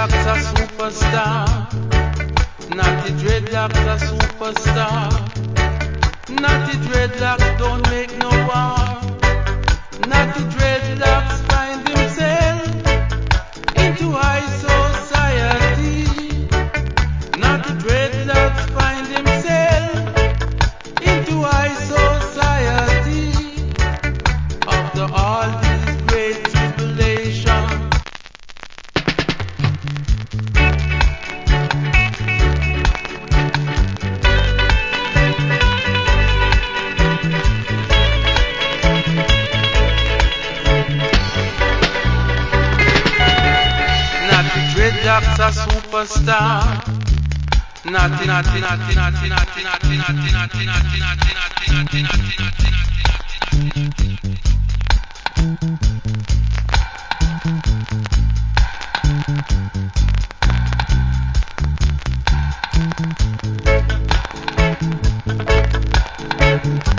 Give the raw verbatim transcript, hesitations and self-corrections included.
dreadlocks a superstar. Natty dreadlocks a superstar. Natty dreadlocks don't make no war. Natty dreadlocks find himself into high society. Natty dreadlocks find himself into high society. After all these great tribulations, Natty dreadlocks a superstar. Natty, natty, natty, natty, natty, natty, natty, natty, natty, natty, natty, natty, natty, natty, natty, natty.